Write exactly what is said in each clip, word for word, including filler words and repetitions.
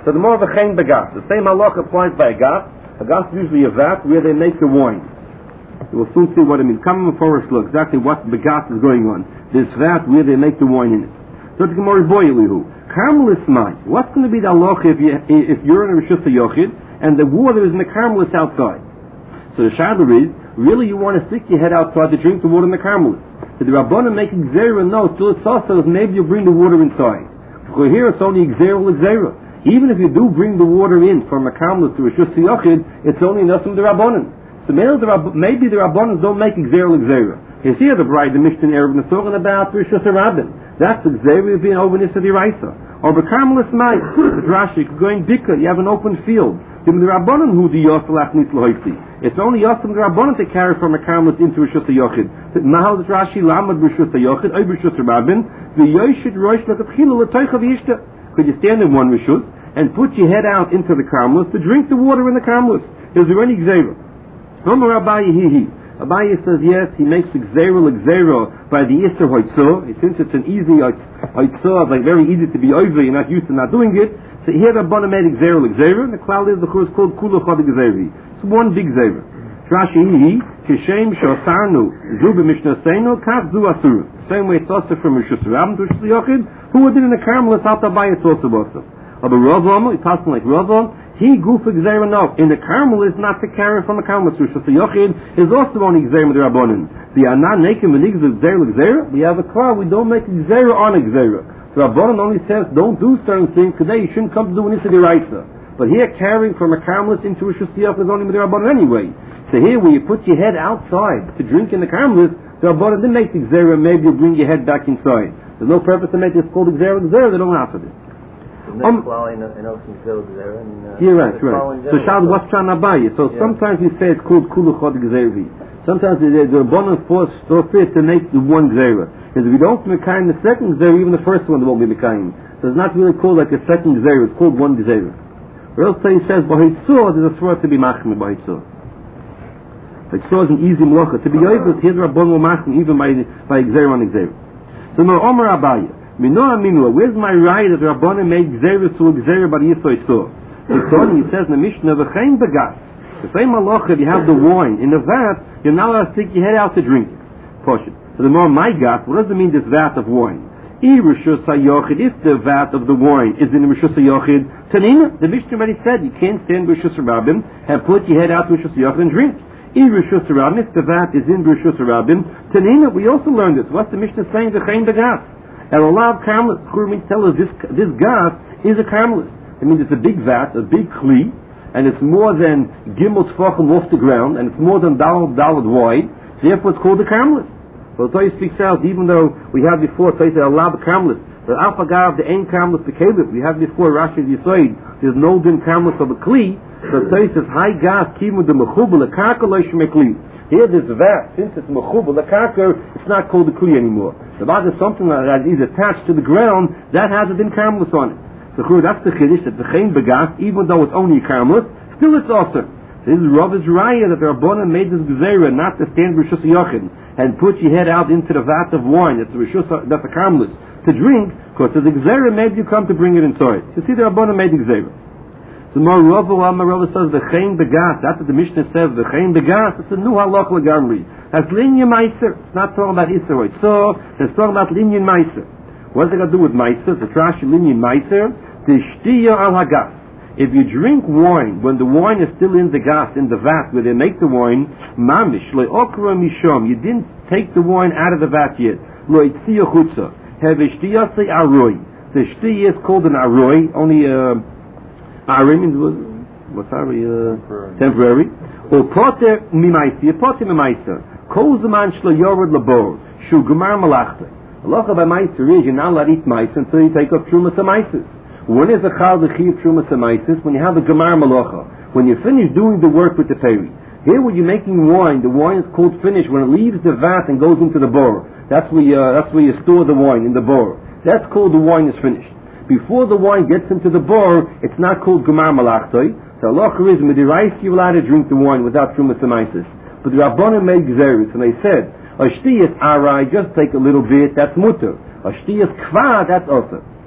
So the more of a chen begas. The same halacha applies by a gas. A gas is usually a vat where they make the wine. We'll soon see what it means. Come in forest look exactly what the gas is going on. This vat where they make the wine in it. So it's Gemara boilihu. Carmelis mine. What's going to be the halacha if you if you're in a rishus yochid and the water is in the carmelis outside? So the shadler is really you want to stick your head outside to drink the water in the carmelis. So the Rabbanan making gzera no till it's also maybe you bring the water inside. For here it's only gzera l'gzera. Even if you do bring the water in from a carmelis to a rishus yochid, it's only enough from the Rabbanan. So maybe the Rabbanans don't make gzera l'gzera. You see the bride, the Mishnah Erev, and talking about rishus rabbin. That's the gzera being over nisa d'iraisa. Or the carmelis might. The Rashi going bika. You have an open field. Even the Rabbanan who the yosel achnis l'hoisi. It's only yosel the Rabbanan to carry from a carmelis into a rishus yochid. Now the Rashi lamad rishus yochid, oy rishus rabbin. The yoshid roish l'katchilu l'toicha v'yishta. Could you stand in one rishus and put your head out into the carmelis to drink the water in the carmelis? Is there any gzera? Omer Abaye hihi. Abaye says yes, he makes the gzera l'gzera by the Isser Hoitzah. Since it's an easy Hoitzah, like very easy to be over, you're not used to not doing it. So here Rabbanan made gzera l'gzera, and the cloud is the course called Kula Chad Gzeri. It's one big gzera. Rashi hihi, Kishem Shosarnu, Zu b'Mishnah Seinu, Kaf Zu Asur. Same way it's also from Rishus Rabbin to Rishus Yochid, who did in the carmelis out Abaye it's also also. But Ravam, he passed like Ravam, he goof gzera no. In the carmelis, not to carry from a carmelis. Rishus yochid is also only gzera with the Rabbanan. The anan nekim v'nig gzera l'gzera. We have a car. We don't make gzera on a gzera. The Rabbanan only says don't do certain things today. You shouldn't come to do an issa d'iraisa. But here carrying from a carmelis into Rishus yochid is only with the Rabbanan anyway. So here where you put your head outside to drink in the carmelis, the Rabbanan didn't make the gzera. Maybe you bring your head back inside. There's no purpose to make this called gzera l'gzera. They don't offer this. Um, You're right, right. So Shad, what's trying to buy you? So yeah. Sometimes we say it's called Kulu Chod Gzeri. Sometimes the the bonus force so fit to make the one Gzera. Because if you don't Mekayim the second Gzera, even the first one won't be Mekayim. So it's not really called like a second Gzera, it's called one Gzera. Or else he says, Bahitzor, there's a sword to be Machim Bahitzor. Bahitzor is an easy mlocha. To be able to hear Rabbon will Machim even by, by Gzera on Gzera. So now Omer Abaye. Minoa minua, where's my right that Rabbanan made gzera to a gzera by Yisoi so? He says in the Mishnah, v'chein begas. The same halacha, if you have the wine in the vat, you're not allowed to stick your head out to drink it. Portion. So the more my gas, what does it mean this vat of wine? I rishus hayochid, if the vat of the wine is in rishus hayochid, tanina, the Mishnah already said you can't stand rishus rabbin and put your head out to rishus hayochid and drink. I rishus rabbin, if the vat is in rishus rabbin, tanina, we also learned this. What's the Mishnah saying? V'chein begas. And a lot of carmelis. Churmin tell us this this gas is a carmelis. It means it's a big vat, a big kli, and it's more than gimel tfachim off the ground, and it's more than dalad dalad wide. So therefore, it's called a carmelis. So the Torah speaks out, even though we had before Torah said a lot of carmelis. The alpha gar of the ain carmelis the caliph. We had before Rashi Yisoid. There's no din carmelis of a kli. So the Torah says high gas kimu the mechubel a karka loishim kli. Here this vat, since it's mechubel a karka, it's not called a kli anymore. The vat is something that is attached to the ground, that has a din carmelis on it. So that's the chiddush, that the chen begas, even though it's only a carmelis, still it's awesome. So this is Rav's raya that the Rabbanan made this gzera not to stand rishus yochid and put your head out into the vat of wine, that's a rishus, that's a carmelis, to drink, because the gzera maybe you come to bring it inside. You see the Rabbanan made the gzera. So more Rav Rav says the chen begas, that's what the Mishnah says, the chen begas, it's a new halach legamri. That's linyan meiser. It's not talking about Israel. So it's talking about linyan meiser. What's it got to do with meiser? The trash linyan meiser. Tishtiya al hagas. If you drink wine when the wine is still in the gas, in the vat where they make the wine, mamish leokra mishom. You didn't take the wine out of the vat yet. Lo itziya chutza. Have ishtiya say aroi. The shtiya is called an aroi. Only uh, aroi means what's aroi? Uh, temporary. Or poter mimaisa. Poter mimaisa. Kol zaman shlo yored labor, shu gemar malachta. Halacha by meiser is you're not allowed to eat meiser until you take up trumas ameises. When is the chal the chiv trumas ameises? When you have the gemar malacha. When you finish doing the work with the peri. Here, when you're making wine, the wine is called finished when it leaves the vat and goes into the bor. That's where you, uh, that's where you store the wine in the bor. That's called the wine is finished. Before the wine gets into the bor, it's not called gemar malachta. So halacha is midiraisa you're allowed to drink the wine without trumas ameises. But the Rabbanan made gzeris, and they said, Ashtiyas arai, just take a little bit, that's mutter. Ashtiyas kva, that's also.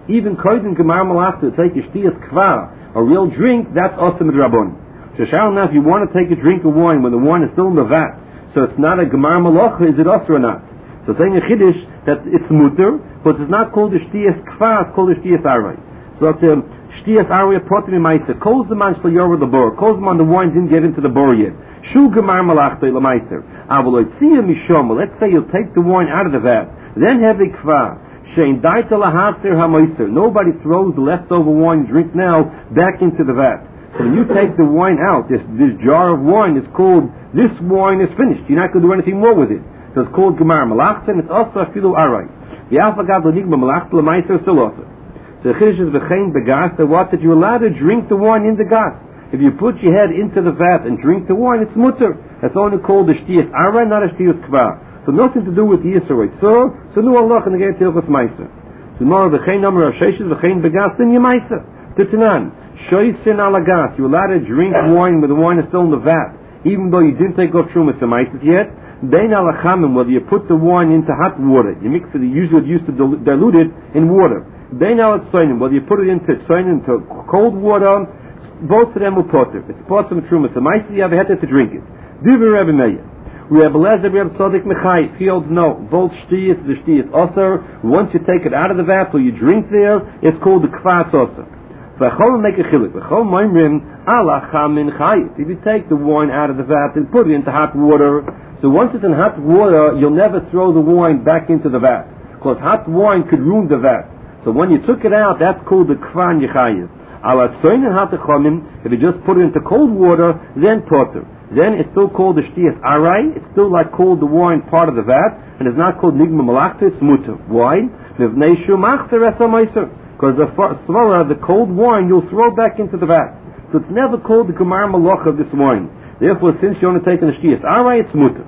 even koydin gemar malachta, take a shtiyas kvar, a real drink, that's also midrabon. Shashal now, if you want to take a drink of wine when the wine is still in the vat, so it's not a gemar malacha, is it also or not? So saying a chiddush that it's mutter, but it's not called a shtiyas kvar, it's called a shtiyas aray. So it's a shtiyas aray protim meiser. Calls the man shlo yor the bor. Calls the man the wine didn't get into the bor yet. Shu gemar malachta lemeiser. Avolotzia mishom. Let's say you'll take the wine out of the vat, then have a kvar. Shein daita lahaser hameiser. Nobody throws the leftover wine drink now back into the vat. So when you take the wine out, this this jar of wine is called, this wine is finished. You're not going to do anything more with it. So it's called gemar malachta, and it's also afilu aray. V'alfagav l'nigma malachta l'meiser still also. So the chiddush is v'chein begas, that what, that you're allowed to drink the wine in the gas. If you put your head into the vat and drink the wine, it's mutter. That's only called the shtiyas aray, not a shtiyas kvar. So nothing to do with the yisroy. So, so nu Allah and the gate tilchus meiser. So more v'chein number of sheishes v'chein begas, then you meiser. Titanan, shoysin alagas, you're allowed to drink wine when the wine is still in the vat, even though you didn't take off trumas and meiser yet. Bein alachamim, whether you put the wine into hot water, you mix it, you usually used to dilute it in water. Bein alatzoinim, whether you put it into tzoinim, into cold water, both of them will potter. It's potter from trumas. The meiser you have had to drink it. Divrei Rebbe Meir. Rebbe Lezer, Rebbe Tzaddik Mechai, he holds no. Both shtiyas, the shtiyas osir. Once you take it out of the vat or you drink there, it's called the kvatz osir. V'chol make a chilik. V'chol moimrim alachamin chayit. If you take the wine out of the vat and put it into hot water, so once it's in hot water, you'll never throw the wine back into the vat, because hot wine could ruin the vat. So when you took it out, that's called the kvan yechayiv. If you just put it into cold water, then potter. Then it's still called the shtiyas aray. It's still like called the wine part of the vat, and it's not called nigma malachta. It's mutter. Why? Because the svara, the cold wine, you'll throw back into the vat. So it's never called the gemar malach of this wine. Therefore, since you're only taking the shtiyas aray, it's mutter.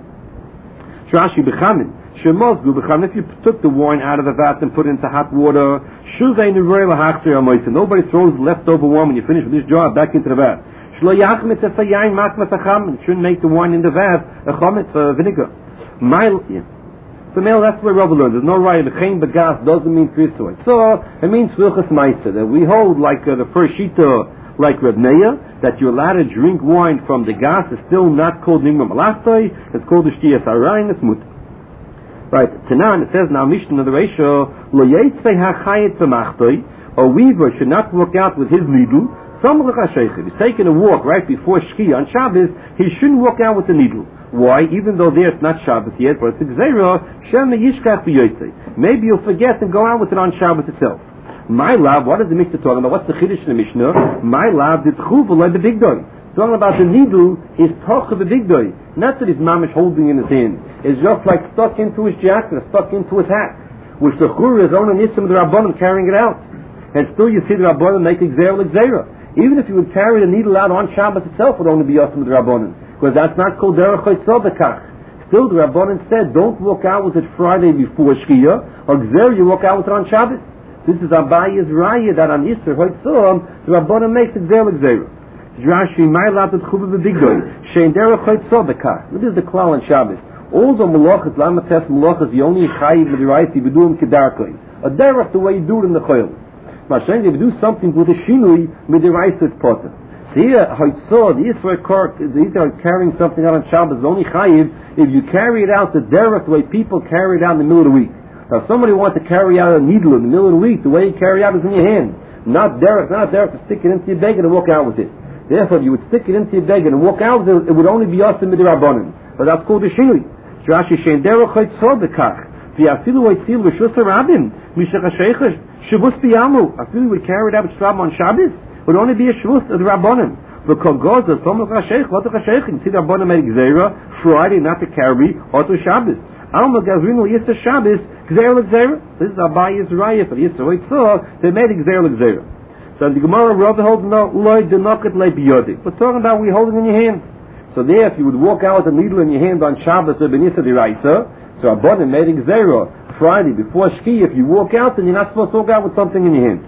Rashi b'chamin. Shemozgu b'chamin. If you took the wine out of the vat and put it into hot water, shuvei nirei lahachzer amoysa. Nobody throws leftover wine when you finish with this jar back into the vat. Shlo yachmet esayayin matmat achamin. Shouldn't make the wine in the vat a chametz, uh, vinegar. My, yeah. So now that's where Rabbi learns. There's no right. B'chein b'gas doesn't mean krisoy. So it means vilchas ma'isa. That we hold like uh, the first shita, like Reb Meir, that you're allowed to drink wine from the gas is still not called nigma malachtoi. It's called the shtiyas aray, and it's mutter. Right, Tanan, it says now, Mishnah of the ratio, lo yetzei hachayit v'machtoi, a weaver should not walk out with his needle. Some of the he's taking a walk right before Shkia on Shabbos, he shouldn't walk out with the needle. Why? Even though there it's not Shabbos yet, but it's Gzeira, Shem yishkach v'yotzei. Maybe you'll forget and go out with it on Shabbos itself. My love, what is the Mishnah talking about? What's the Chiddush in the Mishnah? My love, it's chuv like the big doy. Talking about the needle is toch of the big doy. Not that his mamish holding in his hand. It's just like stuck into his jacket, stuck into his hat. Which the chur is only nisim the Rabbanim carrying it out. And still you see the Rabbanim make Gzeira l'Gzeira. Even if you would carry the needle out on Shabbos itself, it would only be yosim the Rabbanim. Because that's not called derech chotzah bekach. Still the Rabbanim said, don't walk out with it Friday before Shkia, or Gzeira you walk out with it on Shabbos. This is Abaye's raya that on Yisr Hoitzom, the Rabbanim makes it Gzeira l'Gzeira. Rashi, my lab is chuv b'bigdoy. Shein derech chotzah bekach. This is the klal on Shabbos. All the malachas, lamates malachas, the only chayiv l'diraisi, we do them kedarkoi. A derech the way you do it in the chayil. Mashen, if you do something with a shinui, l'diraisi it's potter. So here, hoitzah, the Yisrael court, the Yisrael carrying something out on Shabbos is only chayiv if you carry it out the derech the way people carry it out in the middle of the week. Now, somebody wants to carry out a needle in the middle of the week, the way you carry out is in your hand. Not derech, not derech to stick it into your bag and walk out with it. Therefore, if you would stick it into your bag and walk out with it, it would only be us in midrabanan. But that's called a shinui. Rashi shein derech chotzah bekach. V'afilu hoitzil v'shus harabim mishach hasheiches shavus biyamu. Afilu would carry it out with Shabbos on Shabbos. It would only be a shavus of the rabbanim. V'kol goza some of hasheich what of hasheich. You see the rabbanim made gzeira Friday not to carry or to Shabbos. Alma gazrinu yisra Shabbos gzeira l'gzeira. This is Abaye's raya for yisra hoitzah. They made gzeira l'gzeira. So the Gemara rather holds no loy denoket le biyodik. We're talking about we holding in your hand. So there, if you would walk out with a needle in your hand on Shabbos or Benissa D'Iraisa, so Rabbanim made Gzeira Friday before Shki. If you walk out, then you're not supposed to walk out with something in your hand.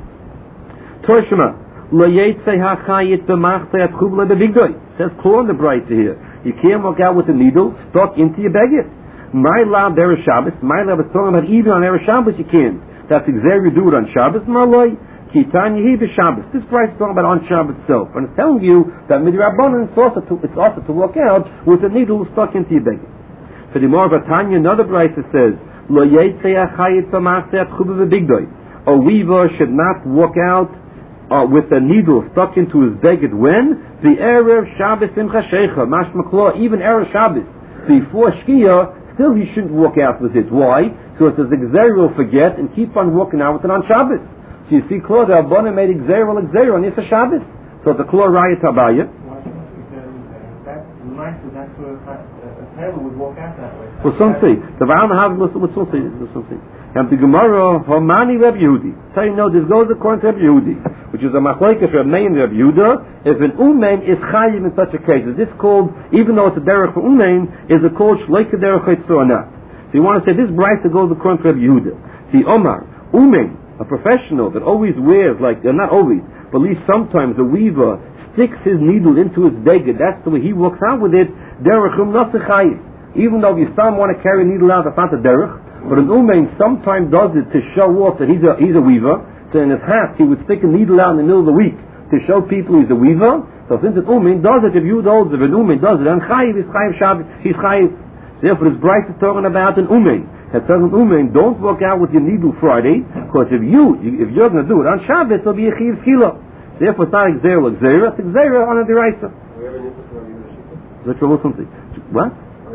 Torah Shema lo yetzei hachayit b'machtei atchuv le b'bigdoi. Says clear on the bright here. You can't walk out with a needle stuck into your baguette. My lab there is Shabbos. My lab is talking about even on Erev Shabbos you can't. That's exactly do it on Shabbos, Malay. Kitanya he Shabbos. This price is talking about on Shabbos itself, and it's telling you that midrabanan it's also to, it's also to walk out with a needle stuck into your beggar. For the more of a Tanya, another price says lo yetzei achayit b'maaseh chuba v'bigdoi. A weaver should not walk out uh, with a needle stuck into his beggar when the erev Shabbos simcha shecha mashma klo, even erev Shabbos before shkia, still he shouldn't walk out with it. Why? Because the Gzeir will forget and keep on walking out with it on Shabbos. So you see, Klo, the Abona made Gzeir will Gzeir on Yisra Shabbos. So the Klo Raya Tabaya. That's nice, that's a tailor would walk out that way. Well, some say. The Baal Nahav, some say. Some say. And the Gemara, Homani Reb Yehudi. So you know, this goes according to Reb Yehudi, which is a machlokes Reb Meir and Reb Yehuda. If an Umein is Chayim in such a case, is this called, even though it's a derech for Umein, is it called Shleika derech Chaytzu or not? So you want to say this brayta goes according to Reb Yehuda. The Omar, Umein, a professional that always wears, like, uh, not always, but at least sometimes a weaver sticks his needle into his beggar, that's the way he walks out with it, derech um nasachayim. Even though you still want to carry a needle out, that's not a derech, but an umein sometimes does it to show off that he's a, he's a weaver. So in his hat, he would stick a needle out in the middle of the week to show people he's a weaver. So since an umein does it, if you holds, if an umein does it, then chayiv is chayiv Shabbos, he's chayiv. Therefore, this Bryce is talking about an umein. That says an umein, don't walk out with your needle Friday, because if you, if you're going to do it on Shabbos, it'll be a chiv skila. Therefore, it's not exer or exer, it's exer on a deraisa. That's what we'll see. What?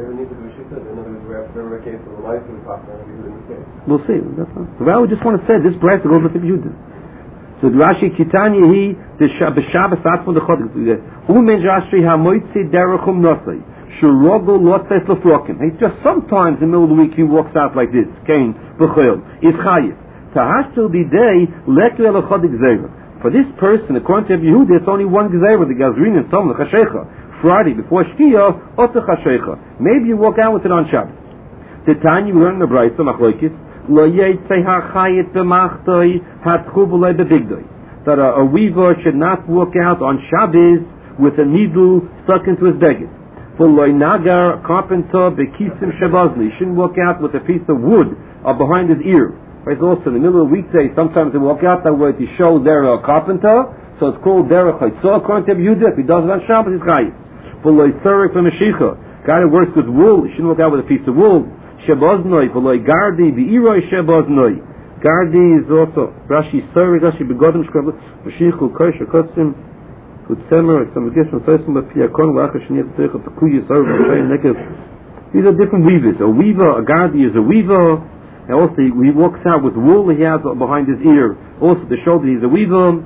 We'll see. That's not. Well, we just want to say this Bryce goes with the Yehuda. So Rashi Kitanya he the Shabbos that's for the Chodesh. Umein Rashi hamoitzi derechum nosei. It's just sometimes in the middle of the week he walks out like this. Kain, b'choil, is chayiv. Tahashtul b'day lekli al chodik gzeira. For this person, according to Yehuda, it's only one gzeira. The gazrin and some l'chashecha. Friday before shkia, otu chashecha. Maybe you walk out with it on Shabbos. The time you learn in the Brayso machlokes lo yetzei hachayit b'machtoi hatchu b'lei b'bigdoi. That a, a weaver should not walk out on Shabbos with a needle stuck into his beggar. For loinagar carpenter bekisim shabazni, shouldn't walk out with a piece of wood uh, behind his ear. Right? Also, in the middle of the weekday, sometimes they walk out that way to show they're a carpenter. So it's called derech chaytzo. According to Yehuda, if he does it on Shabbos, he's chayiv. For loisarik for meshicha, guy that works with wool, he shouldn't walk out with a piece of wool. Shabaznoi for loigardi beiroi shabaznoi. Gardi is also Rashi Sari Rashi begodim shkabel meshichu kosh kotzim. These are different weavers. A weaver, a gardi is a weaver, and also he, he walks out with wool he has behind his ear, also to show that he's a weaver.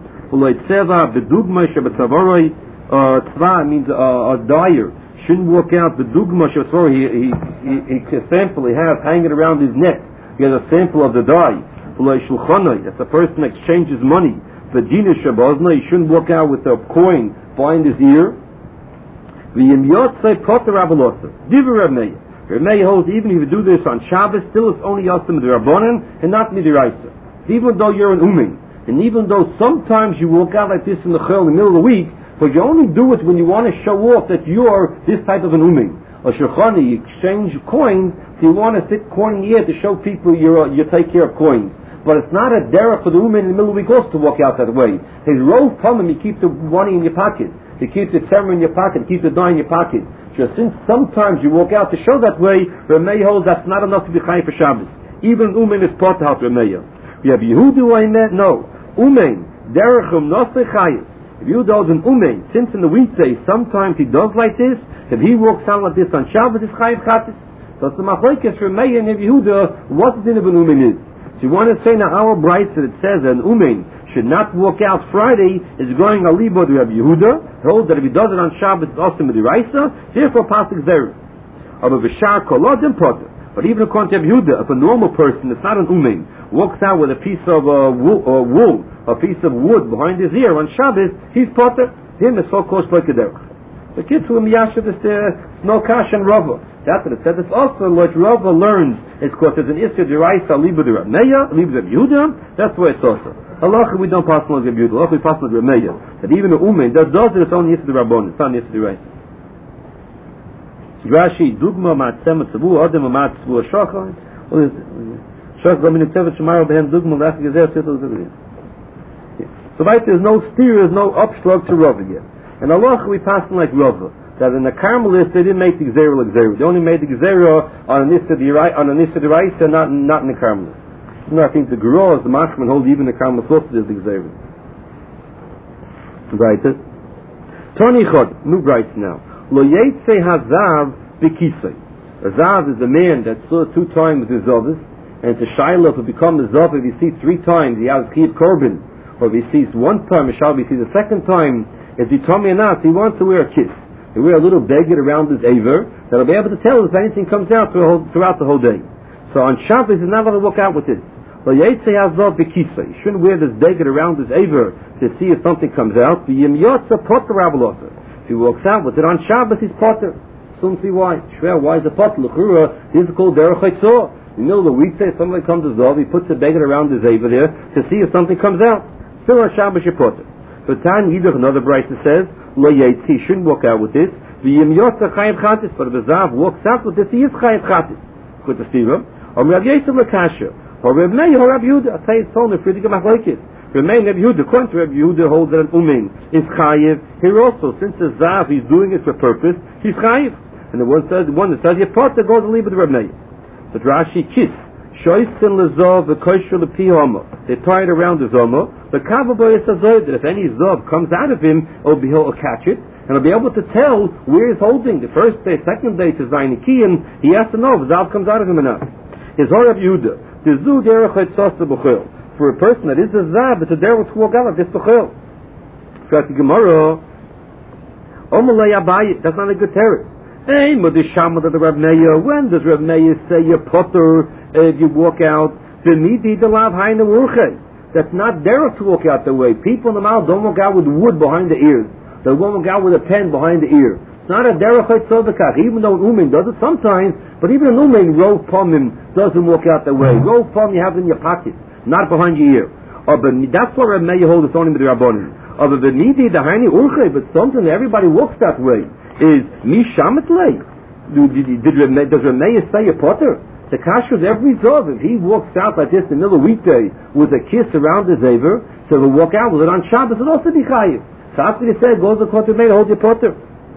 Uh, tzva means uh, a dyer. Shouldn't walk out the dugma shabbatzvara. He he he he sample he has hanging around his neck. He has a sample of the dye. That's a person that exchanges money. The Dina Shabazna, he shouldn't walk out with a coin behind his ear. The Yemyotzei Potter Rabalosa. Diva Reb Meir. Reb Meir holds even if you do this on Shabbos, still it's only Yosem D'Rabbanan and not Midiraisa. Even though you're an Umin, and even though sometimes you walk out like this in the Chel in the middle of the week, but you only do it when you want to show off that you're this type of an Umin. Or Shulchani, you exchange coins, so you want to sit coin in the air to show people you're, you take care of coins. But it's not a derech for the woman in the middle of the week also to walk out that way. His rove from him, you keep the money in your pocket. You keep the term in your pocket, keep the dye in your pocket. So since sometimes you walk out to show that way, Ramey holds that's not enough to be chayiv for Shabbos. Even Umen is part to help Ramey. We have Yehudu Aynet, no. Umen, derechum nosei chayiv. If Yehudu holds an Umen, since in the weekday sometimes he does like this, if he walks out like this on Shabbos, it's chayiv chatis. So it's a machlokes Ramey and Yehuda, what the din of an Umen is. So you want to say now our bright that it says that an umein should not walk out Friday is going alibo to Rabbi Yehuda, holds that if he does it on Shabbos it's also midiraisa, therefore pasuk zera. But v'shar kolodim potter. But even according to Rabbi Yehuda, if a normal person, it's not an umein, walks out with a piece of uh, wool, uh, wool, a piece of wood behind his ear on Shabbos, he's potter. Him is so close like a derech. The kids who are miyashav is no kash and rava. That's what it said. It's also what Rava learns is because there's an Isra Deraisa Liba de Rameya, Liba de Yehuda. That's why it's also. Allah we don't pass on the Yehuda. Allah we pass on the Rameya. That even the Umein that does it, it's only Isra de Rabbon. It's not Isra Deraisa. Rashi Dugma Matzem Tzavu Adam Matzavu Shachar. Shach Gomin Tevet Shemar Behen Dugman Lach Gezer Shittel Zevir. So right, there's no steer, there's no upstroke to Rava yet. And Allah we pass them like Rava, that in the Carmelists they didn't make the Gezerah like Gezerah. They only made the Gezerah on an Issa on an Issa Deraisa, not not in the Carmelists. No, I think the Guru, the Mashman hold even the Carmelists also is the Gezerah. Right. Tony Chod, new writes now. Lo Yetze Hazav B'Kisei. A Zav is a man that saw two times with his Zavis, and to Shiloh to become a Zav, if he sees three times, he has Kiyat Korban. Or if he sees one time, if he sees a second time, if he told me enough, he wants to wear a kiss. He wear a little beggar around his aver that'll be able to tell if anything comes out throughout the whole day. So on Shabbos, he's not going to walk out with this. But Yetze Hazav B'Kisei. He shouldn't wear this beggar around his aver to see if something comes out. If he walks out with it on Shabbos, he's potter. Soon see why. Shver, why is it potter? L'chura, this is called Derech Chaitzor. In the middle of the weekday, somebody comes to Zov, he puts a beggar around his aver there to see if something comes out. Still on Shabbos, you're potter. But Tan Yidach, another Brisa says, Lo Yetze, he shouldn't walk out with this. V'yim Yotza Chayiv Chatis, but if a Zav walks out with this, he is Chayiv Chatis. Quit the Stira. Or Rav Yosef L'Kasha. Or Rav Meir or Rav Yehuda. I'll tell you, it's told me, Friedrich Machlokes. Rav Meir and Rav Yehuda, according to Rav Yehuda, holds that an Umin is Chayiv. Here also, since the Zav, he's doing it for purpose, he's Chayiv. And the one says, the one that says, you're potter, goes to leave with Rav Meir. But Rashi, Kiss. Shoysin L'Zov, the Kosher L'Pi Homo. They tie it around the Zomo. The Kavaboy is that if any Zov comes out of him, he'll, be, he'll catch it, and he'll be able to tell where he's holding. The first day, second day, to Zainikian, he has to know if Zav comes out of him or not. His Horav Yehuda. The Zu Derech Chaitzos B'Chil. For a person that is a Zav, it's a Derech to walk out like this B'Chil. That's the Gemara. Omalei Abaye. That's not a good terrace. Hey, Modishama to the Rav Meir. When does Rav Meir say you're potter if you walk out? V'midi delav hayna urche. That's not derech to walk out the way. People in the mouth don't walk out with wood behind the ears. They won't walk out with a pen behind the ear. It's not a derech chaitzovakach, even though an umin does it sometimes, but even an umin, rov pomim, doesn't walk out the way. Rov pom you have in your pocket, not behind your ear. Or, but that's what Rav Meir holds, it's only with the Rabbanim. Or v'midi dahayna urche, but something that everybody walks that way is mishamet lei. Does Rav Meir say a potter? The kasha is every Zov. If he walks out like this in the middle of the weekday with a kiss around his aver, so he'll walk out with it on Shabbos, it'll also be chayiv. So after he said, goes to Kotel Meir, hold your potter.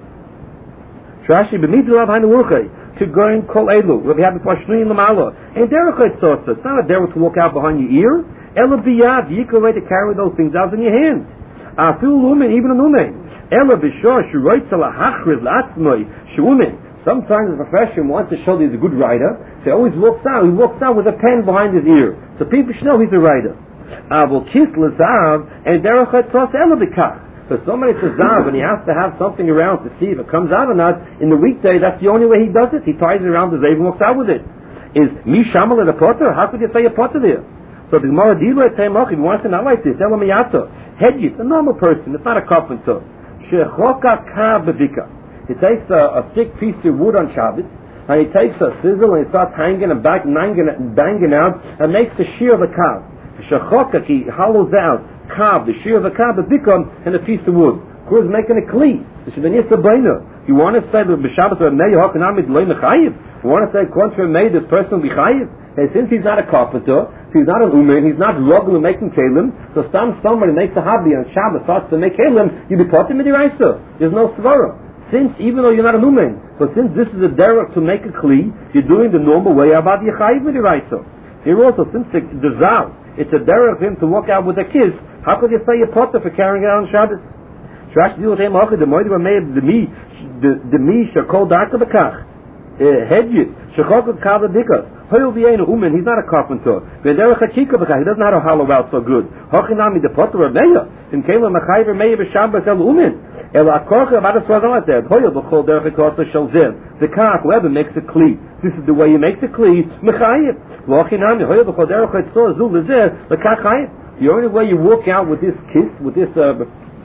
Trashi, b'mid l'rav hainu urchei, to go in kol elu, we'll be having pashnu in the mala. And derech chaitzos, it's not a derech to walk out behind your ear. Ela biyad, you can way to carry those things out in your hand. Afilu lumen, even a lumen. Ela b'shor, shuroitz ala hachriz la'atzmoi, shuumen. Sometimes the profession wants to show that he's a good writer, so he always walks out, he walks out with a pen behind his ear. So people should know he's a writer. Avol kis l'zav, and derech chaitzos ela b'kach. So somebody says zav, and he has to have something around to see if it comes out or not. In the weekday, that's the only way he does it. He ties it around his ear and walks out with it. Is mi shamal at a potter? How could you say a potter there? So the Gemara Dilo at Taimach, if you want to not like this, ela miyato. Hedgit, a normal person, it's not a carpenter. Shechoka ka b'dika. He takes a, a thick piece of wood on Shabbos, and he takes a sizzle and he starts hanging and back, banging, banging out, and makes the shear of a cow. Shechokak, he hollows out cow, the shear of a cow, the bikam, and a piece of wood. Of course, making a kli. This is the nisa brainer. You want to say that b'Shabbos or Meir hakanamid loy mechayiv? You want to say contrary Meir, this person will be chayiv? And since he's not a carpenter, so he's not an umen, he's not rugged making kalim, so some somebody makes a hobby on Shabbos starts to make kalim, you be taught him midiraisa. There's no svara. Since, even though you're not a numen, but since this is a derech to make a kli, you're doing the normal way about the chayiv midiraisa. Here also, since the, the zal, it's a derech for him to walk out with a kiss, how could you say a potter for carrying it on Shabbos? Shrash deal with him, the moed made the me, the me shakol darka bekach, hedgit shakol kavah dikas. He'll be a umen. He's not a carpenter. He doesn't know how to hollow out so good. Hochinami the potter of Meir. In Kela Machayver Meir b'Shabbos el umen. El akorcha about us was out there. Hoyel b'chol derech kosa shalzim. The kach whoever makes a kli. This is the way you make the kli. Mechayev. Hochinami hoyel b'chol derech kosa zul lezer the kach chayev. The only way you walk out with this kiss, with this uh,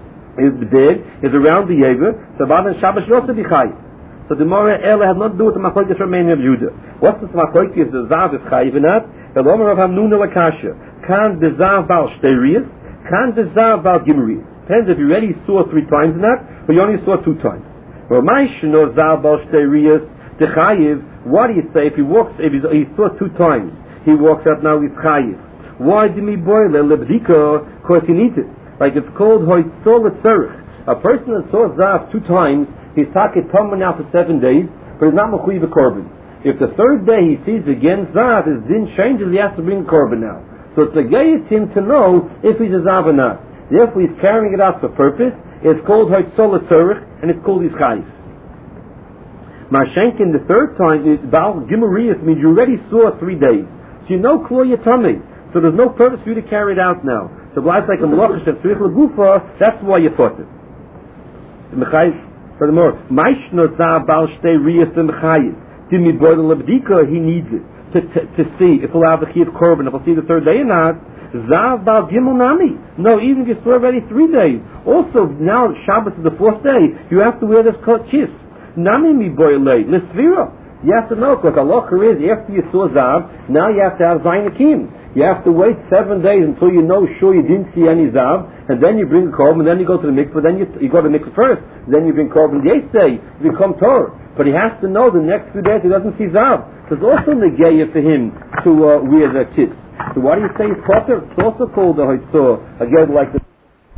is b'deg, is around the yever. So about the Shabbos you also be chayev. So the Mora Ela had not to do with the Machlokes from Meir of Judah. What's the Machlokes? The Zav is chayiv or not? The Lomer of Hamnuna Lakasha. Can the Zav bal shteirius? Can the Zav bal gimrius? Depends if you already saw three times or not, or you only saw two times. Well, my shno Zav bal shteirius, the chayiv. What do you say if he walks? If he saw two times, he walks out now with chayiv. Why did me boil a lebdika? Because he needs it. Like it's called hoitzol etzerich. A person that saw zav two times, he's taket tamar now for seven days, but he's not mechuyev a korban. If the third day he sees again zav, his din changes, he has to bring a korban now. So it's a gayet him to know if he's a zav or not. Therefore he's carrying it out for purpose. It's called hoitzol etzerich, and it's called his chayiv. Mashenkin, the third time, Baal Gimurias means you already saw three days. So you know Klo Yatamei. So there's no purpose for you to carry it out now. So it's like a Malachish of Tzrich L'Gufa, that's why you thought it. Furthermore, Maishno Zav Baal Shtei Riyas L'Mechayiv. Dimi Boydel L'Bdika, he needs it. To, to, to see if he'll have the Chiyav Korban, if he'll see the third day or not. Zav Baal Gimel Nami. No, even if you saw already three days. Also, now Shabbos is the fourth day, you have to wear this kiss. Nami mi boilei l'svira. You have to know, because halacha is after you saw zav, now you have to have zainakim. You have to wait seven days until you know sure you didn't see any zav, and then you bring a korban, and then you go to the mikveh, then you, you go to the mikveh first, then you bring korban the eighth day, you become Torah. But he has to know the next few days he doesn't see zav. There's also negeya for him to uh, wear the kiss. So why do you say it's potter? It's also called the hoitzor, again like the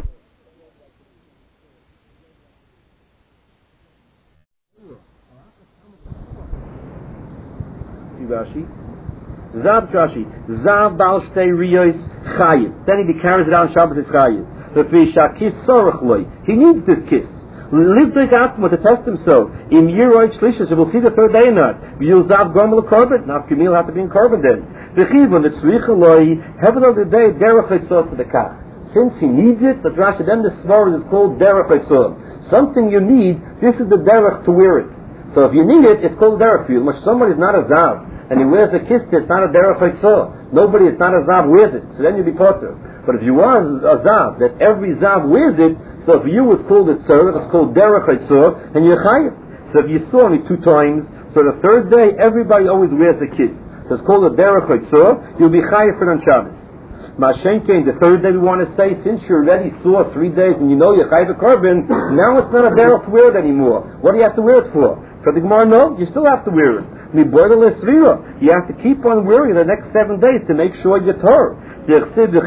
Rashi. Zav Rashi. Zav Baal Shtei Riyos Chayiv. Then he carries it out on Shabbos is Chayiv. The Fisha Kiss Sorach Loi. He needs this kiss. Live the Gatzma to test him so. Im Yeroid Shlishas. We'll see the third day or not. You'll Zav Gomel Korban. Now Kamil have to be in Korban then. The Chivon, the Tzricha Loi. Heaven of the day, Derech Eitzos of the Kach. Since he needs it, so Rashi, then the Svara is called Derech Eitzos. Something you need, this is the Derech to wear it. So if you need it, it's called Derech for you. Much somebody is not a Zav. And he wears a kiss, it's not a derech haitzah. Nobody, it's not a zav, wears it. So then you'll be potter. But if you are a zav, that every zav wears it, so for you it's called a tzarech, it's called derech haitzah, and you're chayiv. So if you saw me two times, so the third day, everybody always wears a kiss. So it's called a derech haitzah, you'll be chayiv for on Shabbos. Mashenkein, the third day we want to say, since you already saw three days and you know you're chayiv a korban, now it's not a derech to wear it anymore. What do you have to wear it for? For the Gemara, no, you still have to wear it. You have to keep on wearing the next seven days to make sure you're Torah. Even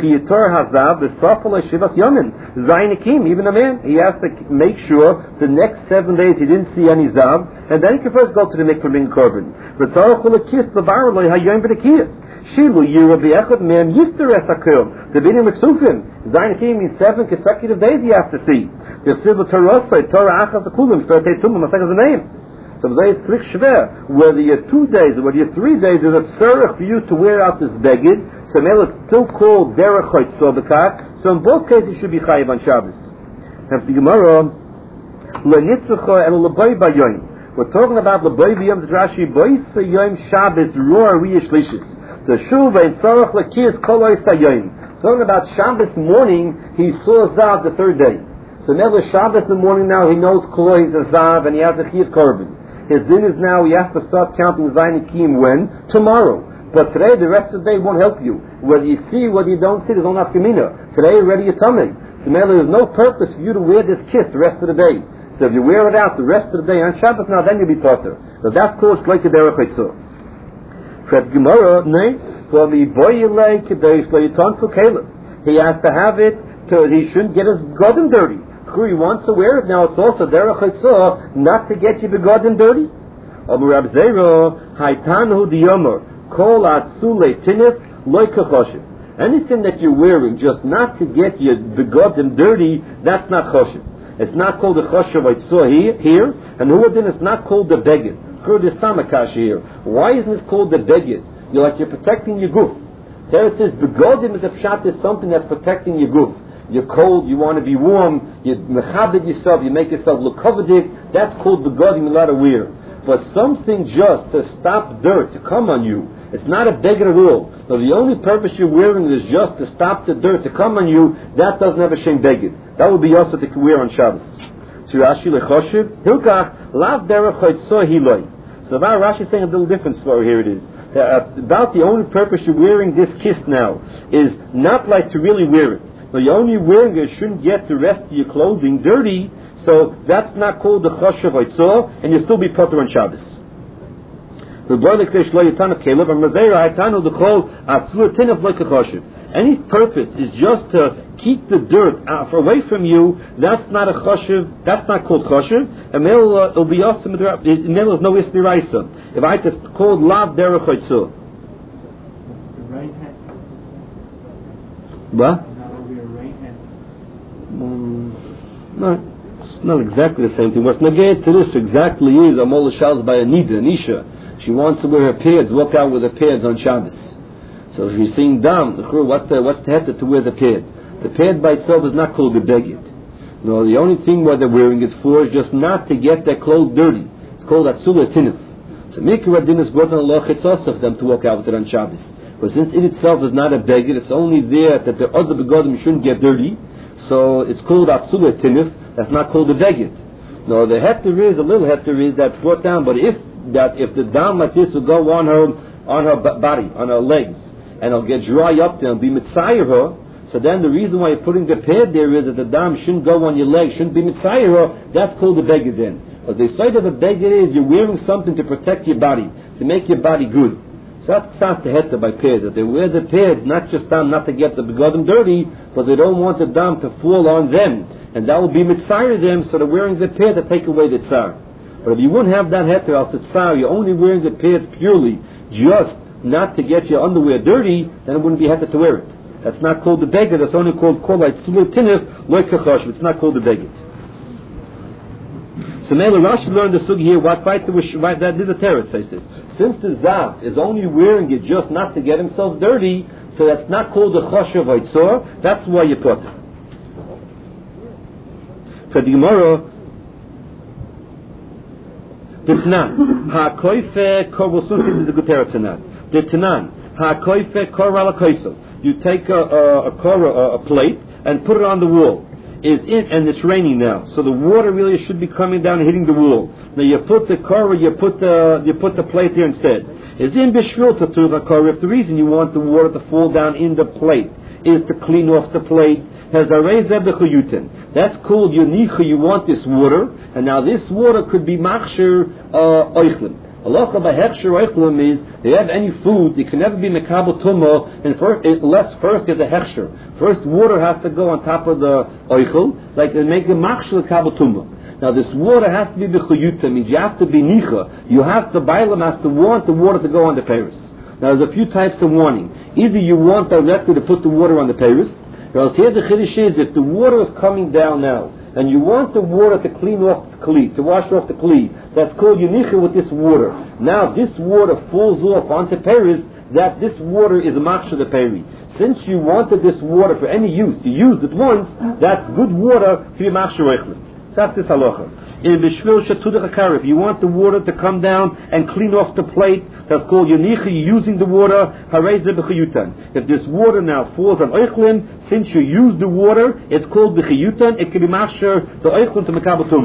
a man, he has to make sure the next seven days he didn't see any zav, and then he can first go to the mikveh and korban. Shilu Yira B'Echad Mem Yister Esakil. The Vidim Mitzufim. Zainakim means seven consecutive days you have to see. The Silva Torah Torah Achaz Akulim Shperte Tumah Masech is the name. So they strict shver. Whether you're two days or whether you're three days, there's a tzarech for you to wear out this beged. So now it's still called derech haitzah b'kach. So in both cases, you should be chayiv on Shabbos. And the Gemara, le'nitzucha el lebay b'yoyim. We're talking about lebay b'yom Rashi bois yom Shabbos roar riyish lishis. The shuv and tzarech lekiyas koloi sayoyim. Talking about Shabbos morning, he saw zav the third day. So now the Shabbos in the morning now he knows koloi is a zav and he has a chiyuv korban. His din is now he has to start counting Zainikim when? Tomorrow. But today, the rest of the day won't help you. Whether you see, whether you don't see, there's no nafkamina. Today, already you're tummy. So now there's no purpose for you to wear this kiss the rest of the day. So if you wear it out the rest of the day on Shabbos, now then you'll be potter. So that's called Shleika Derech Haitzah. Fred Gemara, nay, for the boyelei kedesh leyiton for Caleb. He has to have it, to, he shouldn't get his godim dirty. He wants to wear it now. It's also derech haitzah not to get you begotten dirty. Amar Rab Zera haytanu diyomer kol atzule tinif loikachoshev. Anything that you're wearing just not to get you begotten dirty, that's not choshev. It's not called the choshev haitzah here, here, and huadin it's not called the beged. Heard the stamakash here. Why isn't this called the beged? You're like you're protecting your goof. There it says begodim is a pshat is something that's protecting your goof. You're cold, you want to be warm, you mechabed yourself, you make yourself look coveted, that's called begodim, you're allowed to wear. But something just to stop dirt to come on you, it's not a beggar at all. So the only purpose you're wearing is just to stop the dirt to come on you, that doesn't have a shem beggar. That would be also to wear on Shabbos. So Rashi lechoshev, hilkach, lav derech haitzah hiloi. So now Rashi is saying a little different story, here it is. Uh, about the only purpose you're wearing this kiss now is not like to really wear it. So you're only wearing it, shouldn't get the rest of your clothing dirty, so that's not called the choshev haitzah, and you'll still be potter on Shabbos. The boy like Shlo Yitana Caleb and Mazera Haitanu the Chol Atzur Tinef like a Choshev. Any purpose is just to keep the dirt out, away from you. That's not a Choshev. That's not called Choshev. And it'll, uh, it'll be awesome. Mel is no Isniraisa. If I just called Lav Derech Hoitzur. What? Um, no. It's not exactly the same thing. What's negated to this exactly is Amol Shals by a Nida, an Isha. She wants to wear her pads, walk out with her pads on Shabbos. So if you're seeing Dam, what's the what's the heter to wear the pad? The pad by itself is not called the beged. No, the only thing what they're wearing it for is just not to get their clothes dirty. It's called Atzula Tinif. So Mikra Din is brought on Allah Chitzos of them to walk out with it on Shabbos. But since it itself is not a beged, it's only there that the other begodim shouldn't get dirty. So it's called Atzula Tinif. That's not called a beged. No, the heter is, a little heter is that's brought down, but if that if the dam like this will go on her on her b- body, on her legs, and it'll get dry up there and be mitzayir her, so then the reason why you're putting the pad there is that the dam shouldn't go on your legs, shouldn't be mitzayir her, that's called a beged then. But the side of a beged is you're wearing something to protect your body, to make your body good. So that's ksas the heter by pads, that they wear the pads not just dam not to get the begodim dirty, but they don't want the dam to fall on them. And that will be mitzayir them, so they're wearing the pad to take away the tsar. But if you wouldn't have that heter of the tsar, you're only wearing the pads purely, just not to get your underwear dirty, then it wouldn't be heter to wear it. That's not called the beged, that's only called kolait tzulur tinif, loy kachoshev. It's not called the beged. So Mela Rashi learned the sugi here, what fight the why that is a teretz says this. Since the zav is only wearing it just not to get himself dirty, so that's not called the choshev haitzor, that's why you put it. For the Gemara, the Tanan, ha-koife kor is a good teretz Tanan. The Tanan, ha-koife kor ala koisel. You take a, a, a, kor, a, a plate and put it on the wall. Is in, and it's raining now, so the water really should be coming down and hitting the wall. Now you put the kor, you put the you put the plate there instead. Is in bishvil to the kor. If the reason you want the water to fall down in the plate is to clean off the plate, has a rezeh. That's called yonicha. You want this water, and now this water could be machshir oichlim. Halacha by hechsher oichlim is they have any food, it can never be mekabel tumah unless first there's a hechsher. First water has to go on top of the oichel, like they make a machshir mekabel tumah. Now this water has to be b'chuyuta, means you have to be nicha. You have to, Bailam has to want the water to go on the paris. Now there's a few types of warning. Either you want directly to put the water on the paris, or else here the chiddush is if the water is coming down now, and you want the water to clean off the kli, to wash off the kli, that's called yunicha with this water. Now if this water falls off onto paris, that this water is a machshir the peri. Since you wanted this water for any use, you used it once, that's good water for your machshir oichlim. That's this halacha. In bishvil shatudach hakar, if you want the water to come down and clean off the plate, that's called yonicha, you're using the water, harezeh b'chiyutan. If this water now falls on oichlim, since you use the water, it's called b'chiyutan, it can be machshir the oichlim to mekabel tumah.